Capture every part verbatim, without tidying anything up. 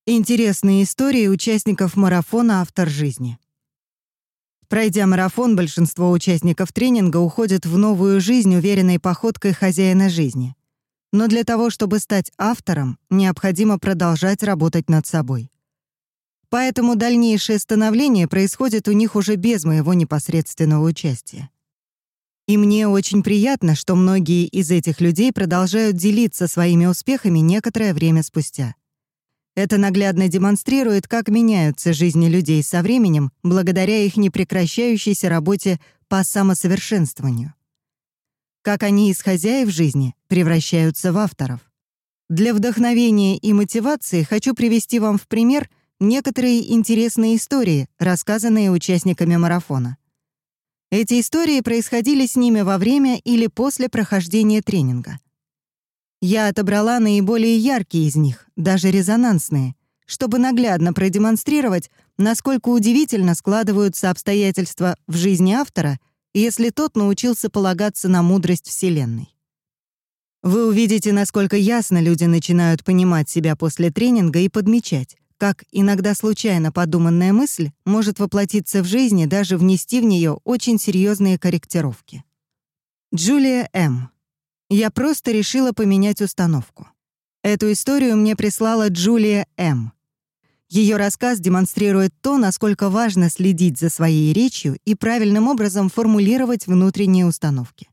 Интересные истории участников марафона «Автор жизни». Пройдя марафон, большинство участников тренинга уходят в новую жизнь уверенной походкой хозяина жизни. Но для того, чтобы стать автором, необходимо продолжать работать над собой. Поэтому дальнейшее становление происходит у них уже без моего непосредственного участия. И мне очень приятно, что многие из этих людей продолжают делиться своими успехами некоторое время спустя. Это наглядно демонстрирует, как меняются жизни людей со временем благодаря их непрекращающейся работе по самосовершенствованию. Как они из хозяев жизни превращаются в авторов. Для вдохновения и мотивации хочу привести вам в пример некоторые интересные истории, рассказанные участниками марафона. Эти истории происходили с ними во время или после прохождения тренинга. Я отобрала наиболее яркие из них, даже резонансные, чтобы наглядно продемонстрировать, насколько удивительно складываются обстоятельства в жизни автора, если тот научился полагаться на мудрость Вселенной. Вы увидите, насколько ясно люди начинают понимать себя после тренинга и подмечать, как иногда случайно подуманная мысль может воплотиться в жизни, даже внести в нее очень серьезные корректировки. Джулия М. Я просто решила поменять установку. Эту историю мне прислала Джулия М. Ее рассказ демонстрирует то, насколько важно следить за своей речью и правильным образом формулировать внутренние установки.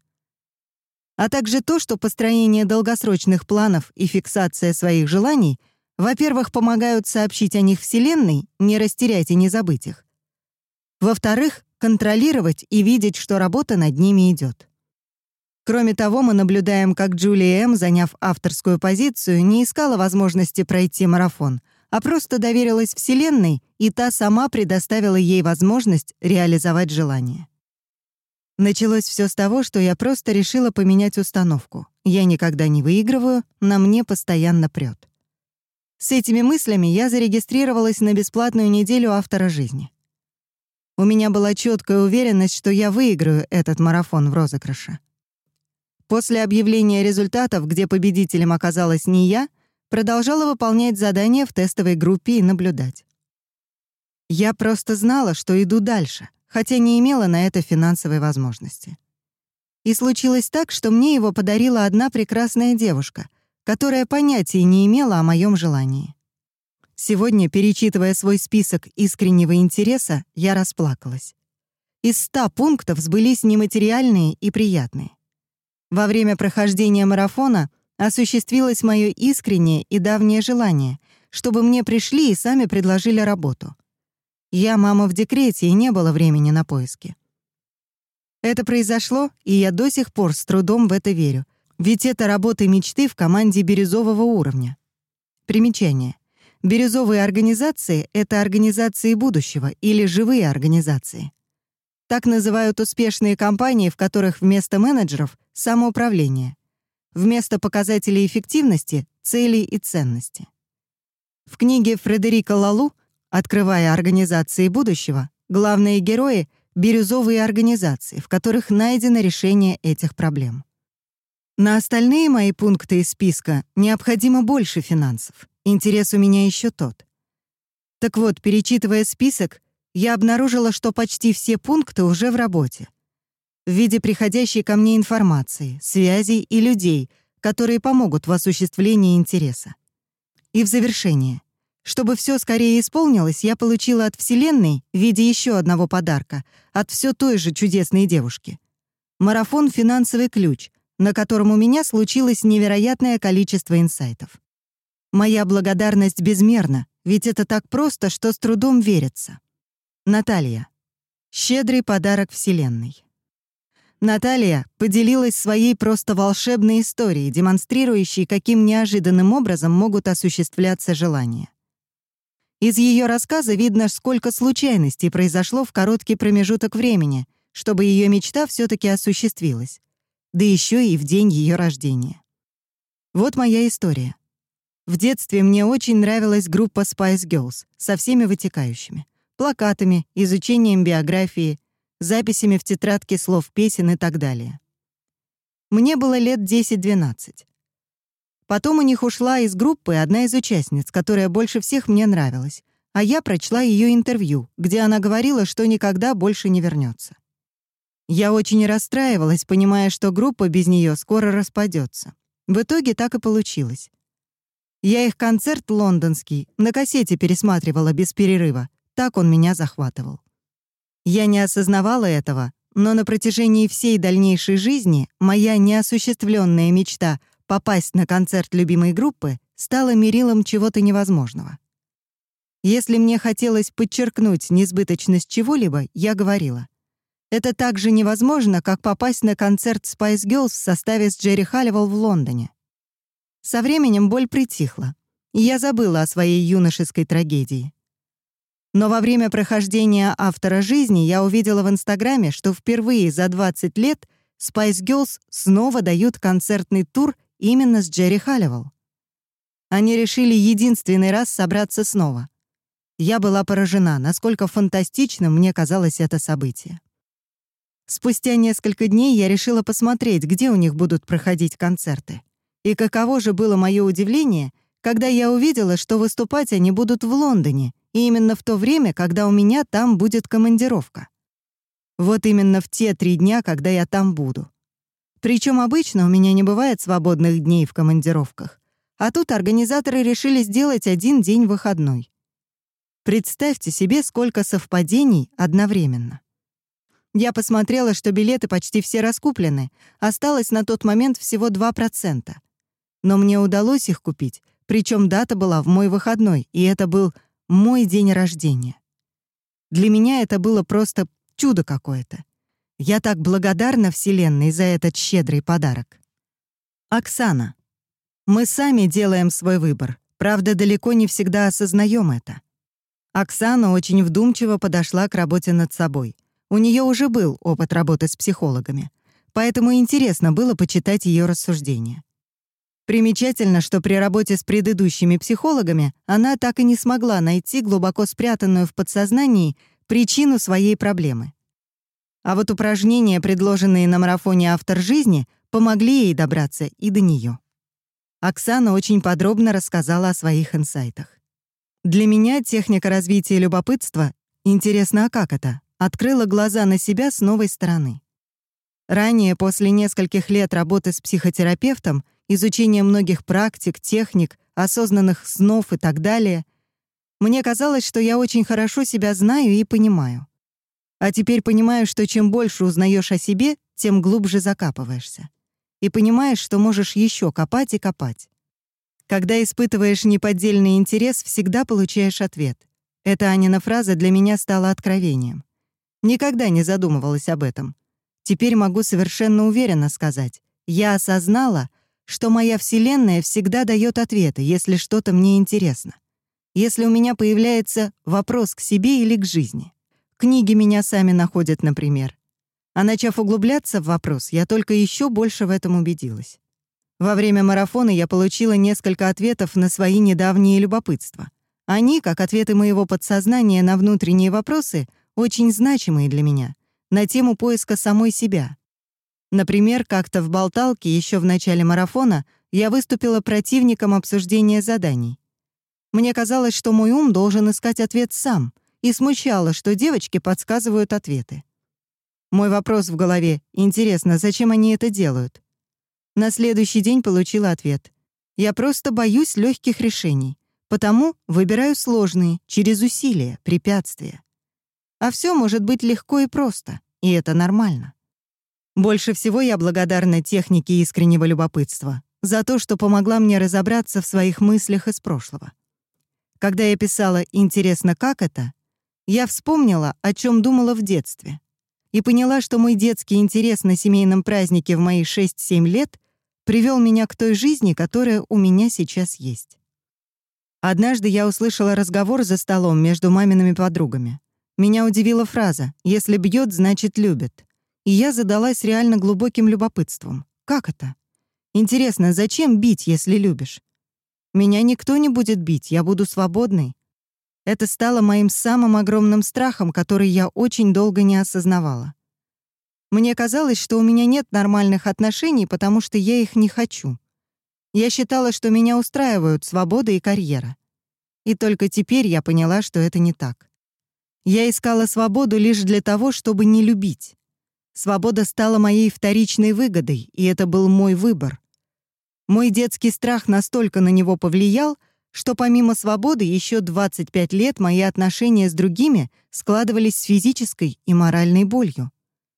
А также то, что построение долгосрочных планов и фиксация своих желаний, во-первых, помогают сообщить о них Вселенной, не растерять и не забыть их. Во-вторых, контролировать и видеть, что работа над ними идет. Кроме того, мы наблюдаем, как Джулия М., заняв авторскую позицию, не искала возможности пройти марафон, а просто доверилась Вселенной, и та сама предоставила ей возможность реализовать желание. Началось все с того, что я просто решила поменять установку. Я никогда не выигрываю, на мне постоянно прёт. С этими мыслями я зарегистрировалась на бесплатную неделю автора жизни. У меня была четкая уверенность, что я выиграю этот марафон в розыгрыше. После объявления результатов, где победителем оказалась не я, продолжала выполнять задания в тестовой группе и наблюдать. Я просто знала, что иду дальше, хотя не имела на это финансовой возможности. И случилось так, что мне его подарила одна прекрасная девушка, которая понятия не имела о моем желании. Сегодня, перечитывая свой список искреннего интереса, я расплакалась. Из ста пунктов сбылись нематериальные и приятные. Во время прохождения марафона осуществилось мое искреннее и давнее желание, чтобы мне пришли и сами предложили работу. Я мама в декрете, и не было времени на поиски. Это произошло, и я до сих пор с трудом в это верю, ведь это работа мечты в команде бирюзового уровня. Примечание. Бирюзовые организации — это организации будущего или живые организации. Так называют успешные компании, в которых вместо менеджеров — самоуправление, вместо показателей эффективности — цели и ценности. В книге Фредерика Лалу «Открывая организации будущего» главные герои — бирюзовые организации, в которых найдено решение этих проблем. На остальные мои пункты из списка необходимо больше финансов. Интерес у меня еще тот. Так вот, перечитывая список, я обнаружила, что почти все пункты уже в работе. В виде приходящей ко мне информации, связей и людей, которые помогут в осуществлении интереса. И в завершение. Чтобы все скорее исполнилось, я получила от Вселенной в виде еще одного подарка от все той же чудесной девушки. Марафон «Финансовый ключ», на котором у меня случилось невероятное количество инсайтов. Моя благодарность безмерна, ведь это так просто, что с трудом верится. Наталья. Щедрый подарок Вселенной. Наталья поделилась своей просто волшебной историей, демонстрирующей, каким неожиданным образом могут осуществляться желания. Из ее рассказа видно, сколько случайностей произошло в короткий промежуток времени, чтобы ее мечта все-таки осуществилась, да еще и в день ее рождения. Вот моя история. В детстве мне очень нравилась группа Spice Girls со всеми вытекающими: плакатами, изучением биографии, записями в тетрадке слов песен и так далее. Мне было лет десять-двенадцать. Потом у них ушла из группы одна из участниц, которая больше всех мне нравилась, а я прочла ее интервью, где она говорила, что никогда больше не вернется. Я очень расстраивалась, понимая, что группа без нее скоро распадется. В итоге так и получилось. Я их концерт лондонский на кассете пересматривала без перерыва, так он меня захватывал. Я не осознавала этого, но на протяжении всей дальнейшей жизни моя неосуществленная мечта попасть на концерт любимой группы стала мерилом чего-то невозможного. Если мне хотелось подчеркнуть несбыточность чего-либо, я говорила: это так же невозможно, как попасть на концерт Spice Girls в составе с Джерри Халливелл в Лондоне. Со временем боль притихла, и я забыла о своей юношеской трагедии. Но во время прохождения «Автора жизни» я увидела в Инстаграме, что впервые за двадцать лет Spice Girls снова дают концертный тур именно с Джерри Халливелл. Они решили единственный раз собраться снова. Я была поражена, насколько фантастичным мне казалось это событие. Спустя несколько дней я решила посмотреть, где у них будут проходить концерты. И каково же было мое удивление, когда я увидела, что выступать они будут в Лондоне, и именно в то время, когда у меня там будет командировка. Вот именно в те три дня, когда я там буду. Причем обычно у меня не бывает свободных дней в командировках, а тут организаторы решили сделать один день выходной. Представьте себе, сколько совпадений одновременно. Я посмотрела, что билеты почти все раскуплены, осталось на тот момент всего два процента. Но мне удалось их купить, причем дата была в мой выходной, и это был мой день рождения. Для меня это было просто чудо какое-то. Я так благодарна Вселенной за этот щедрый подарок. Оксана. Мы сами делаем свой выбор, правда, далеко не всегда осознаем это. Оксана очень вдумчиво подошла к работе над собой. У нее уже был опыт работы с психологами, поэтому интересно было почитать ее рассуждения. Примечательно, что при работе с предыдущими психологами она так и не смогла найти глубоко спрятанную в подсознании причину своей проблемы. А вот упражнения, предложенные на марафоне «Автор жизни», помогли ей добраться и до нее. Оксана очень подробно рассказала о своих инсайтах. Для меня техника развития любопытства, интересно, а как это, открыла глаза на себя с новой стороны. Ранее, после нескольких лет работы с психотерапевтом, изучения многих практик, техник, осознанных снов и так далее, мне казалось, что я очень хорошо себя знаю и понимаю. А теперь понимаю, что чем больше узнаешь о себе, тем глубже закапываешься. И понимаешь, что можешь еще копать и копать. Когда испытываешь неподдельный интерес, всегда получаешь ответ. Эта Анина фраза для меня стала откровением. Никогда не задумывалась об этом. Теперь могу совершенно уверенно сказать. Я осознала, что моя Вселенная всегда дает ответы, если что-то мне интересно. Если у меня появляется вопрос к себе или к жизни. Книги меня сами находят, например. А начав углубляться в вопрос, я только еще больше в этом убедилась. Во время марафона я получила несколько ответов на свои недавние любопытства. Они, как ответы моего подсознания на внутренние вопросы, очень значимые для меня, на тему поиска самой себя. Например, как-то в болталке еще в начале марафона я выступила противником обсуждения заданий. Мне казалось, что мой ум должен искать ответ сам, и смущало, что девочки подсказывают ответы. Мой вопрос в голове: интересно, зачем они это делают? На следующий день получила ответ: я просто боюсь легких решений, потому выбираю сложные, через усилия, препятствия. А все может быть легко и просто, и это нормально. Больше всего я благодарна технике искреннего любопытства за то, что помогла мне разобраться в своих мыслях из прошлого. Когда я писала «Интересно, как это?», я вспомнила, о чем думала в детстве, и поняла, что мой детский интерес на семейном празднике в мои шесть-семь лет привел меня к той жизни, которая у меня сейчас есть. Однажды я услышала разговор за столом между мамиными подругами. Меня удивила фраза «если бьет, значит любит». И я задалась реально глубоким любопытством. Как это? Интересно, зачем бить, если любишь? Меня никто не будет бить, я буду свободной. Это стало моим самым огромным страхом, который я очень долго не осознавала. Мне казалось, что у меня нет нормальных отношений, потому что я их не хочу. Я считала, что меня устраивают свобода и карьера. И только теперь я поняла, что это не так. Я искала свободу лишь для того, чтобы не любить. Свобода стала моей вторичной выгодой, и это был мой выбор. Мой детский страх настолько на него повлиял, что помимо свободы еще двадцать пять лет мои отношения с другими складывались с физической и моральной болью.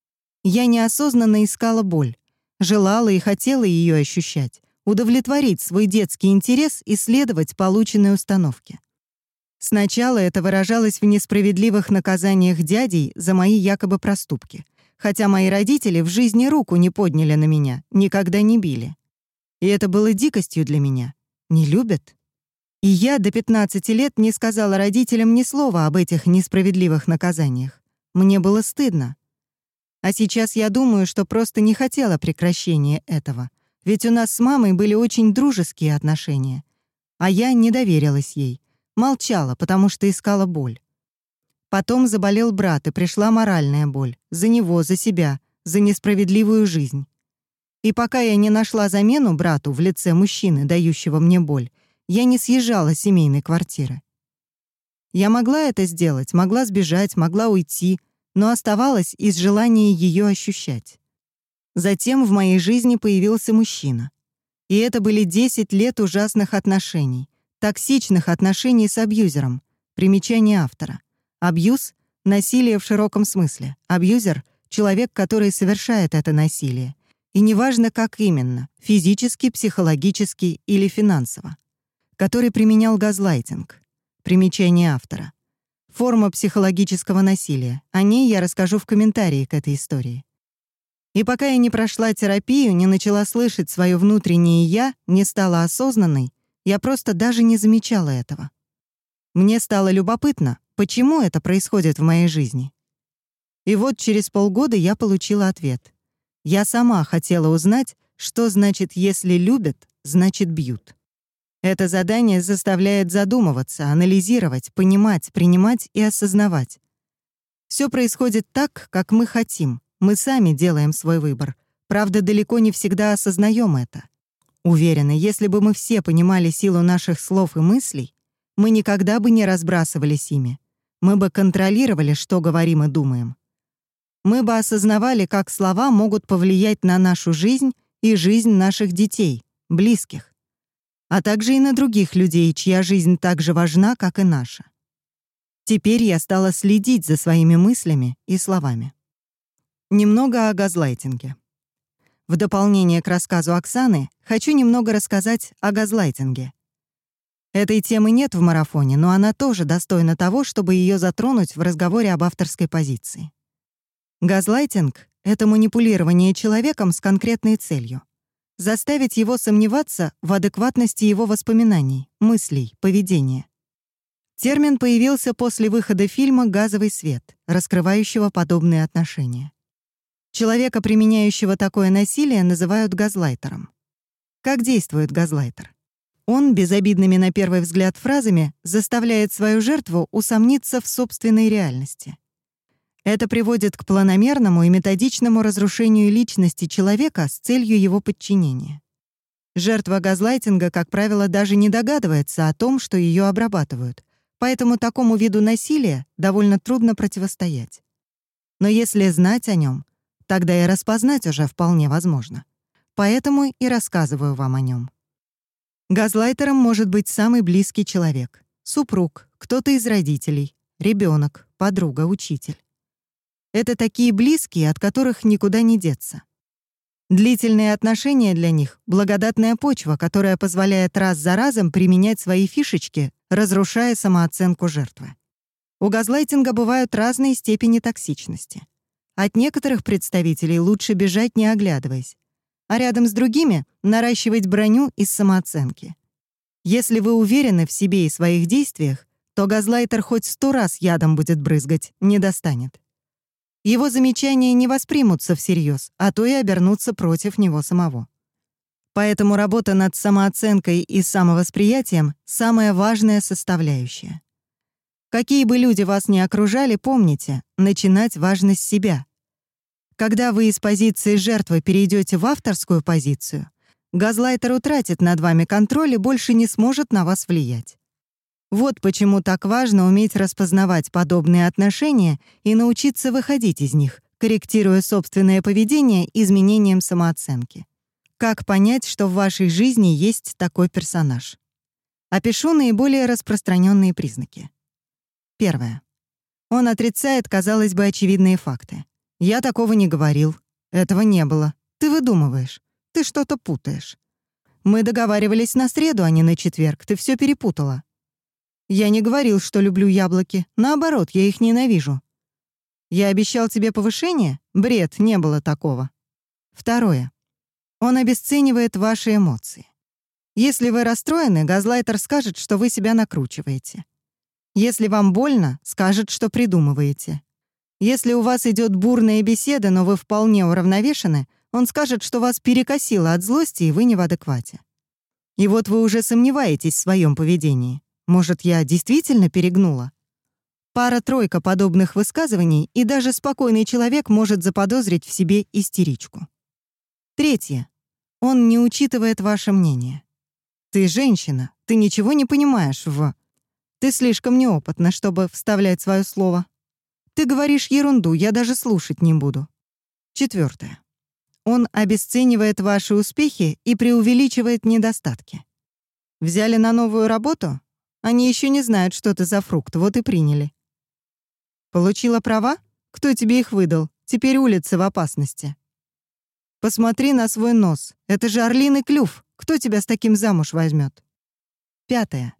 Я неосознанно искала боль, желала и хотела ее ощущать, удовлетворить свой детский интерес и следовать полученной установке. Сначала это выражалось в несправедливых наказаниях дядей за мои якобы проступки, хотя мои родители в жизни руку не подняли на меня, никогда не били. И это было дикостью для меня. Не любят? И я до пятнадцати лет не сказала родителям ни слова об этих несправедливых наказаниях. Мне было стыдно. А сейчас я думаю, что просто не хотела прекращения этого, ведь у нас с мамой были очень дружеские отношения. А я не доверилась ей, молчала, потому что искала боль. Потом заболел брат, и пришла моральная боль. За него, за себя, за несправедливую жизнь. И пока я не нашла замену брату в лице мужчины, дающего мне боль, я не съезжала с семейной квартиры. Я могла это сделать, могла сбежать, могла уйти, но оставалась из желания ее ощущать. Затем в моей жизни появился мужчина. И это были десять лет ужасных отношений, токсичных отношений с абьюзером. Примечание автора. Абьюз — насилие в широком смысле. Абьюзер — человек, который совершает это насилие. И неважно, как именно — физически, психологически или финансово. Который применял газлайтинг. Примечание автора. Форма психологического насилия. О ней я расскажу в комментарии к этой истории. И пока я не прошла терапию, не начала слышать свое внутреннее «я», не стала осознанной, я просто даже не замечала этого. Мне стало любопытно, почему это происходит в моей жизни. И вот через полгода я получила ответ. Я сама хотела узнать, что значит «если любят, значит бьют». Это задание заставляет задумываться, анализировать, понимать, принимать и осознавать. Все происходит так, как мы хотим. Мы сами делаем свой выбор. Правда, далеко не всегда осознаем это. Уверена, если бы мы все понимали силу наших слов и мыслей, мы никогда бы не разбрасывались ими. Мы бы контролировали, что говорим и думаем. Мы бы осознавали, как слова могут повлиять на нашу жизнь и жизнь наших детей, близких, а также и на других людей, чья жизнь так же важна, как и наша. Теперь я стала следить за своими мыслями и словами. Немного о газлайтинге. В дополнение к рассказу Оксаны хочу немного рассказать о газлайтинге. Этой темы нет в марафоне, но она тоже достойна того, чтобы ее затронуть в разговоре об авторской позиции. Газлайтинг — это манипулирование человеком с конкретной целью. Заставить его сомневаться в адекватности его воспоминаний, мыслей, поведения. Термин появился после выхода фильма «Газовый свет», раскрывающего подобные отношения. Человека, применяющего такое насилие, называют газлайтером. Как действует газлайтер? Он безобидными на первый взгляд фразами заставляет свою жертву усомниться в собственной реальности. Это приводит к планомерному и методичному разрушению личности человека с целью его подчинения. Жертва газлайтинга, как правило, даже не догадывается о том, что ее обрабатывают, поэтому такому виду насилия довольно трудно противостоять. Но если знать о нем, тогда и распознать уже вполне возможно. Поэтому и рассказываю вам о нем. Газлайтером может быть самый близкий человек: супруг, кто-то из родителей, ребенок, подруга, учитель. Это такие близкие, от которых никуда не деться. Длительные отношения для них — благодатная почва, которая позволяет раз за разом применять свои фишечки, разрушая самооценку жертвы. У газлайтинга бывают разные степени токсичности. От некоторых представителей лучше бежать, не оглядываясь, а рядом с другими наращивать броню из самооценки. Если вы уверены в себе и своих действиях, то газлайтер хоть сто раз ядом будет брызгать, не достанет. Его замечания не воспримутся всерьез, а то и обернутся против него самого. Поэтому работа над самооценкой и самовосприятием — самая важная составляющая. Какие бы люди вас ни окружали, помните, начинать важно с себя. Когда вы из позиции жертвы перейдете в авторскую позицию, Газлайтер утратит над вами контроль и больше не сможет на вас влиять. Вот почему так важно уметь распознавать подобные отношения и научиться выходить из них, корректируя собственное поведение изменением самооценки. Как понять, что в вашей жизни есть такой персонаж? Опишу наиболее распространенные признаки. Первое. Он отрицает, казалось бы, очевидные факты. «Я такого не говорил. Этого не было. Ты выдумываешь. Ты что-то путаешь. Мы договаривались на среду, а не на четверг. Ты все перепутала. Я не говорил, что люблю яблоки. Наоборот, я их ненавижу. Я обещал тебе повышение? Бред, не было такого». Второе. Он обесценивает ваши эмоции. Если вы расстроены, газлайтер скажет, что вы себя накручиваете. Если вам больно, скажет, что придумываете. Если у вас идет бурная беседа, но вы вполне уравновешены, он скажет, что вас перекосило от злости, и вы не в адеквате. И вот вы уже сомневаетесь в своем поведении. Может, я действительно перегнула? Пара-тройка подобных высказываний, и даже спокойный человек может заподозрить в себе истеричку. Третье. Он не учитывает ваше мнение. Ты женщина, ты ничего не понимаешь в... Ты слишком неопытна, чтобы вставлять свое слово. Ты говоришь ерунду, я даже слушать не буду. Четвертое. Он обесценивает ваши успехи и преувеличивает недостатки. Взяли на новую работу? Они еще не знают, что ты за фрукт, вот и приняли. Получила права? Кто тебе их выдал? Теперь улица в опасности. Посмотри на свой нос. Это же орлиный клюв. Кто тебя с таким замуж возьмет? Пятое.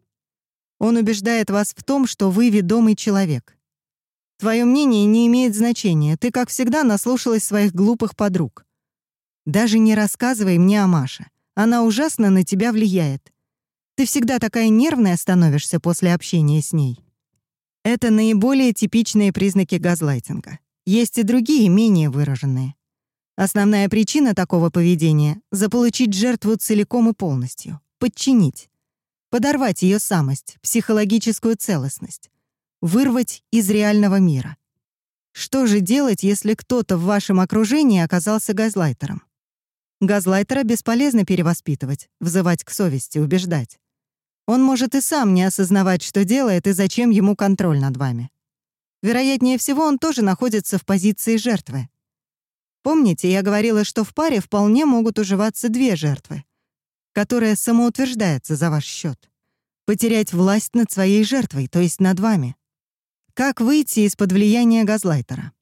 Он убеждает вас в том, что вы ведомый человек. Твое мнение не имеет значения. Ты, как всегда, наслушалась своих глупых подруг. Даже не рассказывай мне о Маше. Она ужасно на тебя влияет. Ты всегда такая нервная становишься после общения с ней. Это наиболее типичные признаки газлайтинга. Есть и другие, менее выраженные. Основная причина такого поведения — заполучить жертву целиком и полностью, подчинить, подорвать ее самость, психологическую целостность, вырвать из реального мира. Что же делать, если кто-то в вашем окружении оказался газлайтером? Газлайтера бесполезно перевоспитывать, взывать к совести, убеждать. Он может и сам не осознавать, что делает и зачем ему контроль над вами. Вероятнее всего, он тоже находится в позиции жертвы. Помните, я говорила, что в паре вполне могут уживаться две жертвы, которая самоутверждается за ваш счет. Потерять власть над своей жертвой, то есть над вами. Как выйти из-под влияния газлайтера?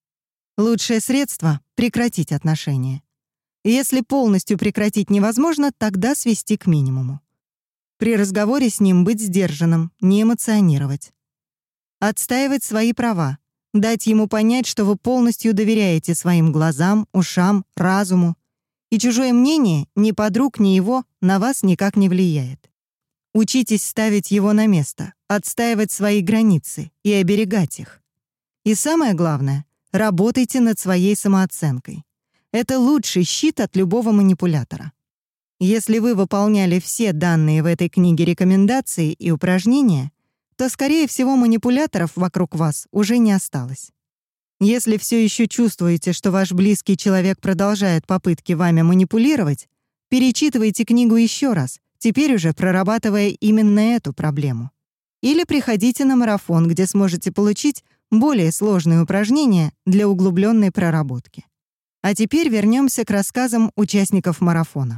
Лучшее средство — прекратить отношения. Если полностью прекратить невозможно, тогда свести к минимуму. При разговоре с ним быть сдержанным, не эмоционировать. Отстаивать свои права. Дать ему понять, что вы полностью доверяете своим глазам, ушам, разуму. И чужое мнение, ни подруг, ни его, на вас никак не влияет. Учитесь ставить его на место, отстаивать свои границы и оберегать их. И самое главное, работайте над своей самооценкой. Это лучший щит от любого манипулятора. Если вы выполняли все данные в этой книге рекомендации и упражнения, то, скорее всего, манипуляторов вокруг вас уже не осталось. Если все еще чувствуете, что ваш близкий человек продолжает попытки вами манипулировать, перечитывайте книгу еще раз, теперь уже прорабатывая именно эту проблему. Или приходите на марафон, где сможете получить более сложные упражнения для углубленной проработки. А теперь вернемся к рассказам участников марафона.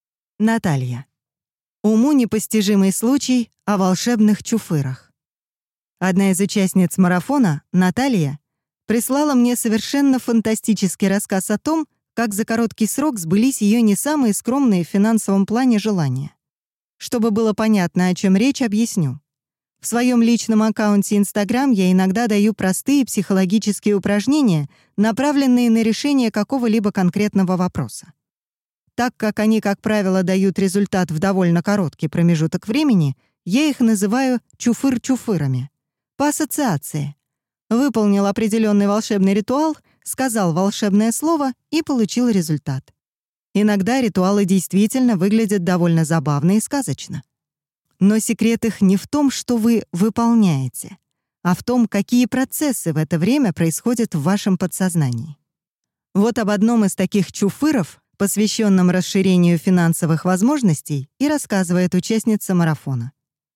Наталья. Уму непостижимый случай о волшебных чуфырах. Одна из участниц марафона, Наталья, прислала мне совершенно фантастический рассказ о том, как за короткий срок сбылись ее не самые скромные в финансовом плане желания. Чтобы было понятно, о чем речь, объясню. В своем личном аккаунте Instagram я иногда даю простые психологические упражнения, направленные на решение какого-либо конкретного вопроса. Так как они, как правило, дают результат в довольно короткий промежуток времени, я их называю чуфыр-чуфырами. По ассоциации. Выполнил определенный волшебный ритуал, сказал волшебное слово и получил результат. Иногда ритуалы действительно выглядят довольно забавно и сказочно. Но секрет их не в том, что вы выполняете, а в том, какие процессы в это время происходят в вашем подсознании. Вот об одном из таких чуфыров посвященном расширению финансовых возможностей, и рассказывает участница марафона.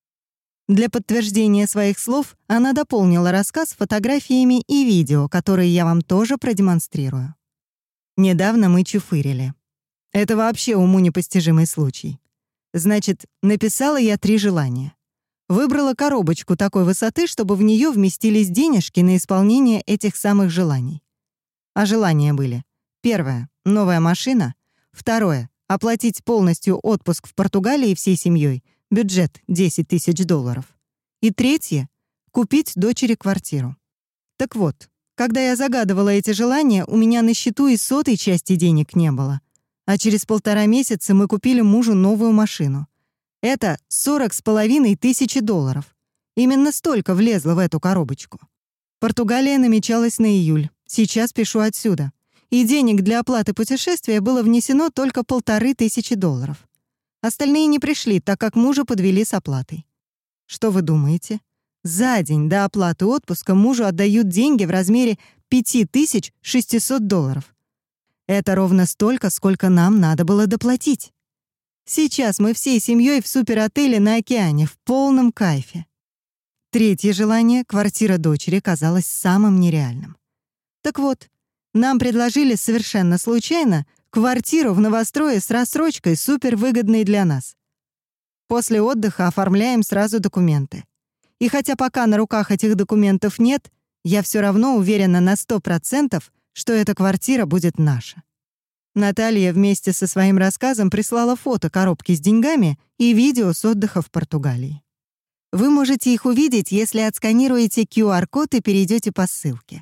Для подтверждения своих слов она дополнила рассказ фотографиями и видео, которые я вам тоже продемонстрирую. Недавно мы чуфырили. Это вообще уму непостижимый случай. Значит, написала я три желания. Выбрала коробочку такой высоты, чтобы в нее вместились денежки на исполнение этих самых желаний. А желания были: первое — новая машина; второе — оплатить полностью отпуск в Португалии всей семьей, бюджет десять тысяч долларов; и третье — купить дочери квартиру. Так вот, когда я загадывала эти желания, у меня на счету и сотой части денег не было, а через полтора месяца мы купили мужу новую машину. Это сорок с половиной тысячи долларов. Именно столько влезло в эту коробочку. Португалия намечалась на июль. Сейчас пишу отсюда. И денег для оплаты путешествия было внесено только полторы тысячи долларов. Остальные не пришли, так как мужа подвели с оплатой. Что вы думаете? За день до оплаты отпуска мужу отдают деньги в размере пять тысяч шестьсот долларов. Это ровно столько, сколько нам надо было доплатить. Сейчас мы всей семьей в суперотеле на океане, в полном кайфе. Третье желание, квартира дочери, казалось самым нереальным. Так вот, нам предложили совершенно случайно квартиру в новострое с рассрочкой, супервыгодной для нас. После отдыха оформляем сразу документы. И хотя пока на руках этих документов нет, я все равно уверена на сто процентов, что эта квартира будет наша. Наталья вместе со своим рассказом прислала фото коробки с деньгами и видео с отдыха в Португалии. Вы можете их увидеть, если отсканируете ку ар-код и перейдете по ссылке.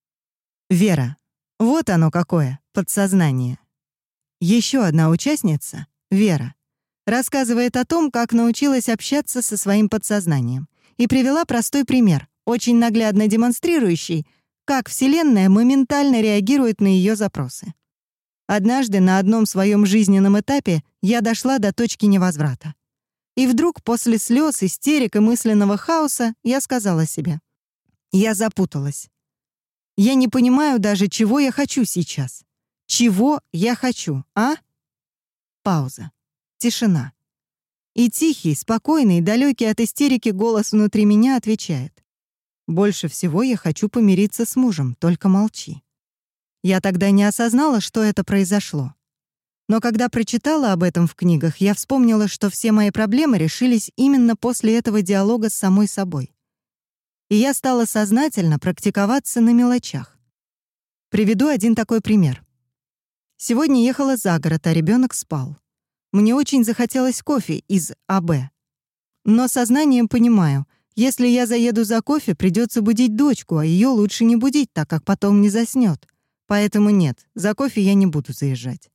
Вера. Вот оно какое, подсознание. Еще одна участница, Вера, рассказывает о том, как научилась общаться со своим подсознанием, и привела простой пример, очень наглядно демонстрирующий, как Вселенная моментально реагирует на ее запросы. Однажды на одном своем жизненном этапе я дошла до точки невозврата. И вдруг после слез, истерик и мысленного хаоса я сказала себе: я запуталась. Я не понимаю даже, чего я хочу сейчас. Чего я хочу, а? Пауза. Тишина. И тихий, спокойный, далекий от истерики голос внутри меня отвечает: больше всего я хочу помириться с мужем, только молчи. Я тогда не осознала, что это произошло. Но когда прочитала об этом в книгах, я вспомнила, что все мои проблемы решились именно после этого диалога с самой собой. И я стала сознательно практиковаться на мелочах. Приведу один такой пример. Сегодня ехала за город, а ребенок спал. Мне очень захотелось кофе из а бэ. Но сознанием понимаю, если я заеду за кофе, придется будить дочку, а ее лучше не будить, так как потом не заснет. Поэтому нет, за кофе я не буду заезжать.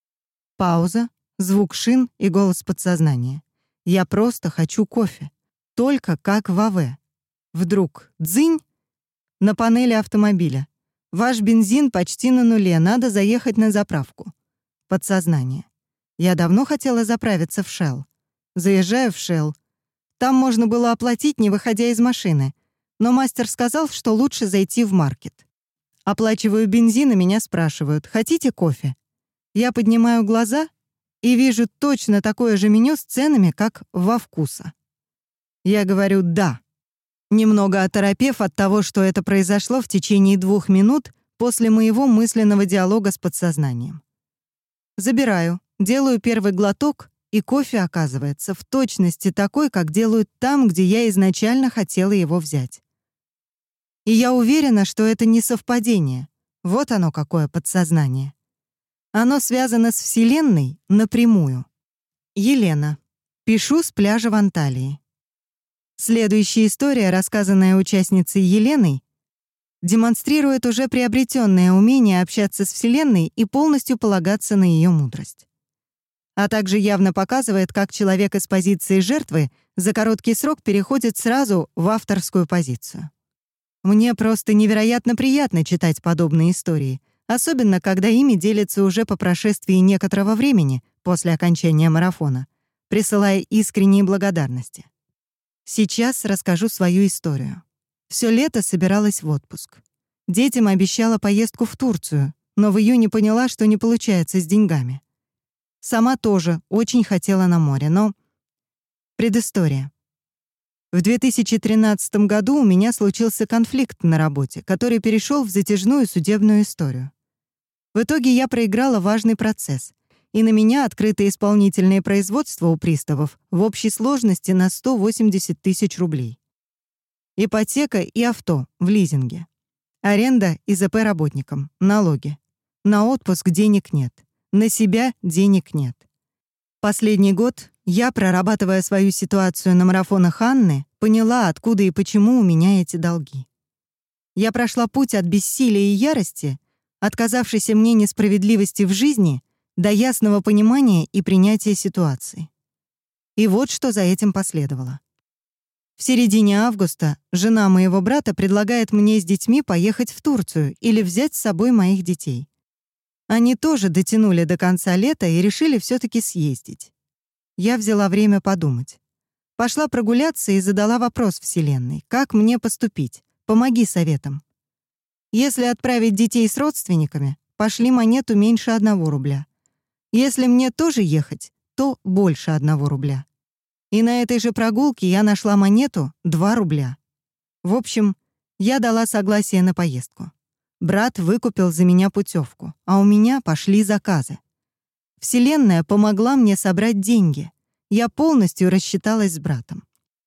Пауза, звук шин и голос подсознания. Я просто хочу кофе. Только как в а вэ. Вдруг дзынь на панели автомобиля. Ваш бензин почти на нуле, надо заехать на заправку. Подсознание. Я давно хотела заправиться в Shell. Заезжаю в Shell. Там можно было оплатить, не выходя из машины. Но мастер сказал, что лучше зайти в маркет. Оплачиваю бензин, и меня спрашивают: хотите кофе? Я поднимаю глаза и вижу точно такое же меню с ценами, как во «Вкуса». Я говорю «да», немного оторопев от того, что это произошло в течение двух минут после моего мысленного диалога с подсознанием. Забираю, делаю первый глоток, и кофе оказывается в точности такой, как делают там, где я изначально хотела его взять. И я уверена, что это не совпадение. Вот оно какое подсознание. Оно связано с Вселенной напрямую. Елена. Пишу с пляжа в Анталии. Следующая история, рассказанная участницей Еленой, демонстрирует уже приобретенное умение общаться с Вселенной и полностью полагаться на ее мудрость. А также явно показывает, как человек из позиции жертвы за короткий срок переходит сразу в авторскую позицию. Мне просто невероятно приятно читать подобные истории, особенно когда ими делятся уже по прошествии некоторого времени после окончания марафона, присылая искренние благодарности. Сейчас расскажу свою историю. Всё лето собиралась в отпуск. Детям обещала поездку в Турцию, но в июне поняла, что не получается с деньгами. Сама тоже очень хотела на море, но... Предыстория. В две тысячи тринадцатом году у меня случился конфликт на работе, который перешел в затяжную судебную историю. В итоге я проиграла важный процесс, и на меня открыто исполнительное производство у приставов в общей сложности на сто восемьдесят тысяч рублей. Ипотека и авто в лизинге. Аренда и ЗП работникам, налоги. На отпуск денег нет. На себя денег нет. Последний год я, прорабатывая свою ситуацию на марафонах Анны, поняла, откуда и почему у меня эти долги. Я прошла путь от бессилия и ярости, отказавшейся мне несправедливости в жизни, до ясного понимания и принятия ситуации. И вот что за этим последовало. В середине августа жена моего брата предлагает мне с детьми поехать в Турцию или взять с собой моих детей. Они тоже дотянули до конца лета и решили все-таки съездить. Я взяла время подумать. Пошла прогуляться и задала вопрос Вселенной: как мне поступить? Помоги советом. Если отправить детей с родственниками, пошли монету меньше одного рубля. Если мне тоже ехать, то больше одного рубля. И на этой же прогулке я нашла монету два рубля. В общем, я дала согласие на поездку. Брат выкупил за меня путевку, а у меня пошли заказы. Вселенная помогла мне собрать деньги. Я полностью рассчиталась с братом.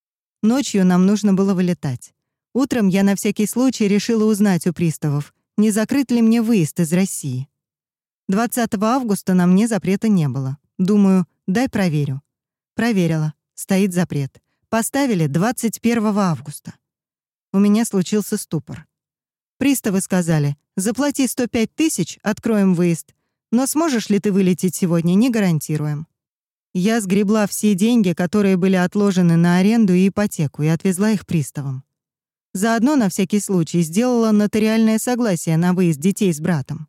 Ночью нам нужно было вылетать. Утром я на всякий случай решила узнать у приставов, не закрыт ли мне выезд из России. двадцатого августа на мне запрета не было. Думаю, дай проверю. Проверила. Стоит запрет. Поставили двадцать первого августа. У меня случился ступор. Приставы сказали: заплати сто пять тысяч, откроем выезд, но сможешь ли ты вылететь сегодня, не гарантируем. Я сгребла все деньги, которые были отложены на аренду и ипотеку, и отвезла их приставам. Заодно на всякий случай сделала нотариальное согласие на выезд детей с братом.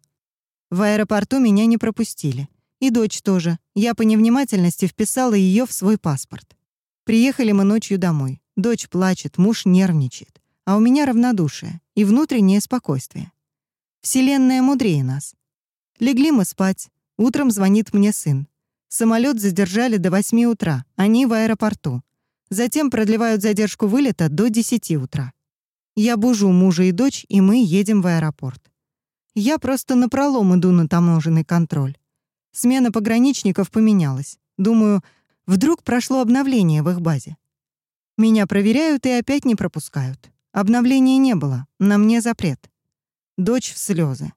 В аэропорту меня не пропустили. И дочь тоже. Я по невнимательности вписала ее в свой паспорт. Приехали мы ночью домой. Дочь плачет, муж нервничает. А у меня равнодушие и внутреннее спокойствие. Вселенная мудрее нас. Легли мы спать. Утром звонит мне сын. Самолет задержали до восьми утра. Они в аэропорту. Затем продлевают задержку вылета до десяти утра. Я бужу мужа и дочь, и мы едем в аэропорт. Я просто напролом иду на таможенный контроль. Смена пограничников поменялась. Думаю, вдруг прошло обновление в их базе. Меня проверяют и опять не пропускают. Обновления не было, на мне запрет. Дочь в слезы.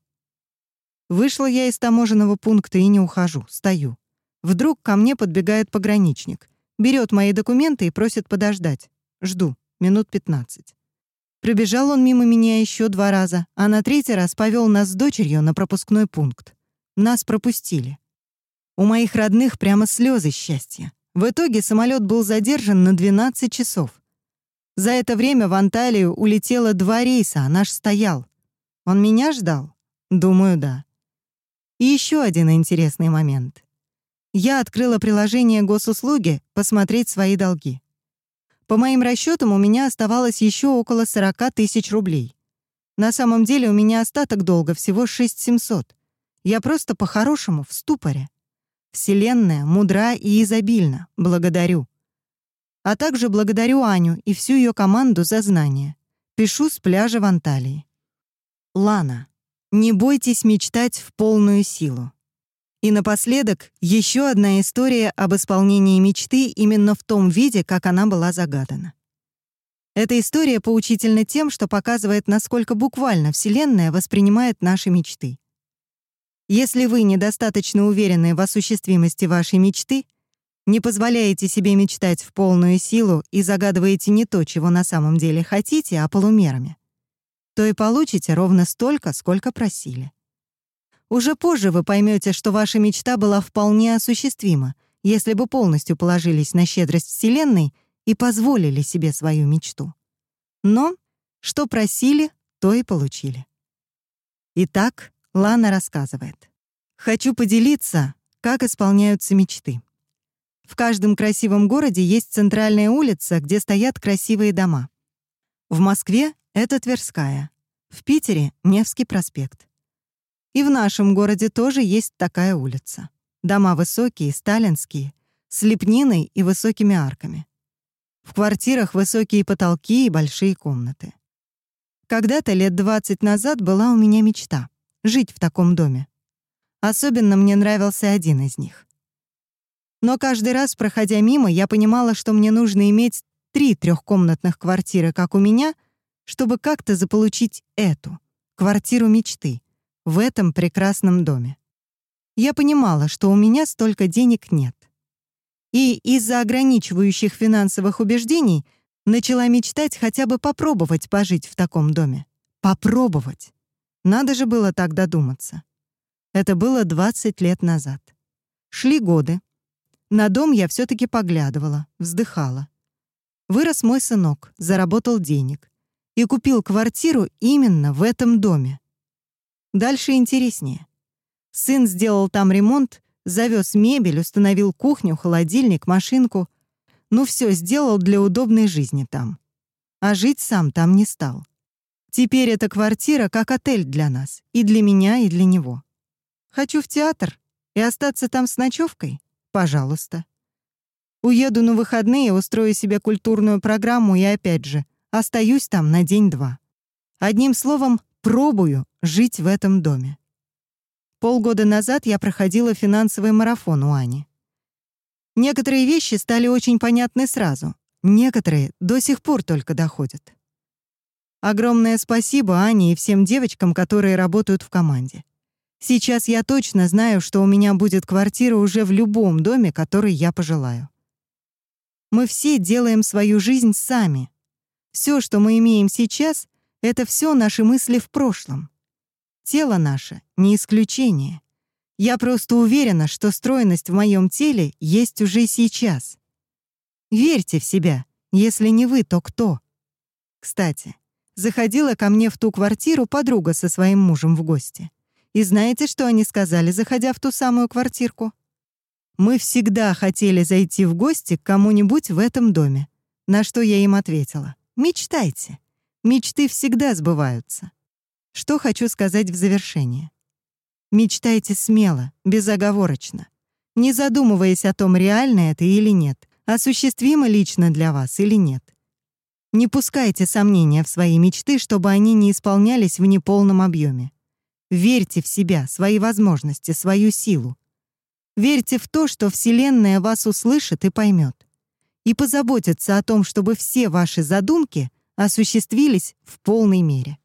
Вышла я из таможенного пункта и не ухожу, стою. Вдруг ко мне подбегает пограничник, берет мои документы и просит подождать. Жду, минут пятнадцать. Пробежал он мимо меня еще два раза, а на третий раз повел нас с дочерью на пропускной пункт. Нас пропустили. У моих родных прямо слезы счастья. В итоге самолет был задержан на двенадцать часов. За это время в Анталию улетело два рейса, а наш стоял. Он меня ждал? Думаю, да. И еще один интересный момент. Я открыла приложение госуслуги посмотреть свои долги. По моим расчетам, у меня оставалось еще около сорок тысяч рублей. На самом деле у меня остаток долга всего шесть тысяч семьсот. Я просто по-хорошему в ступоре. Вселенная мудра и изобильна. Благодарю. А также благодарю Аню и всю ее команду за знания. Пишу с пляжа в Анталии. Лана, не бойтесь мечтать в полную силу. И напоследок еще одна история об исполнении мечты именно в том виде, как она была загадана. Эта история поучительна тем, что показывает, насколько буквально Вселенная воспринимает наши мечты. Если вы недостаточно уверены в осуществимости вашей мечты, не позволяете себе мечтать в полную силу и загадываете не то, чего на самом деле хотите, а полумерами, то и получите ровно столько, сколько просили. Уже позже вы поймете, что ваша мечта была вполне осуществима, если бы полностью положились на щедрость Вселенной и позволили себе свою мечту. Но что просили, то и получили. Итак, Лана рассказывает. Хочу поделиться, как исполняются мечты. В каждом красивом городе есть центральная улица, где стоят красивые дома. В Москве — это Тверская, в Питере — Невский проспект. И в нашем городе тоже есть такая улица. Дома высокие, сталинские, с лепниной и высокими арками. В квартирах высокие потолки и большие комнаты. Когда-то лет двадцать назад была у меня мечта — жить в таком доме. Особенно мне нравился один из них. Но каждый раз, проходя мимо, я понимала, что мне нужно иметь три трехкомнатных квартиры, как у меня, чтобы как-то заполучить эту, квартиру мечты, в этом прекрасном доме. Я понимала, что у меня столько денег нет. И из-за ограничивающих финансовых убеждений начала мечтать хотя бы попробовать пожить в таком доме. Попробовать. Надо же было так додуматься. Это было двадцать лет назад. Шли годы. На дом я все-таки поглядывала, вздыхала. Вырос мой сынок, заработал денег и купил квартиру именно в этом доме. Дальше интереснее. Сын сделал там ремонт, завез мебель, установил кухню, холодильник, машинку. Ну все сделал для удобной жизни там. А жить сам там не стал. Теперь эта квартира как отель для нас, и для меня, и для него. Хочу в театр и остаться там с ночевкой? Пожалуйста. Уеду на выходные, устрою себе культурную программу и опять же остаюсь там на день-два. Одним словом, пробую жить в этом доме. Полгода назад я проходила финансовый марафон у Ани. Некоторые вещи стали очень понятны сразу, некоторые до сих пор только доходят. Огромное спасибо Ане и всем девочкам, которые работают в команде. Сейчас я точно знаю, что у меня будет квартира уже в любом доме, который я пожелаю. Мы все делаем свою жизнь сами. Все, что мы имеем сейчас, это все наши мысли в прошлом. Тело наше — не исключение. Я просто уверена, что стройность в моем теле есть уже сейчас. Верьте в себя. Если не вы, то кто? Кстати, заходила ко мне в ту квартиру подруга со своим мужем в гости. И знаете, что они сказали, заходя в ту самую квартирку? «Мы всегда хотели зайти в гости к кому-нибудь в этом доме». На что я им ответила: «Мечтайте. Мечты всегда сбываются». Что хочу сказать в завершение. Мечтайте смело, безоговорочно, не задумываясь о том, реально это или нет, осуществимо лично для вас или нет. Не пускайте сомнения в свои мечты, чтобы они не исполнялись в неполном объеме. Верьте в себя, свои возможности, свою силу. Верьте в то, что Вселенная вас услышит и поймет. И позаботится о том, чтобы все ваши задумки осуществились в полной мере.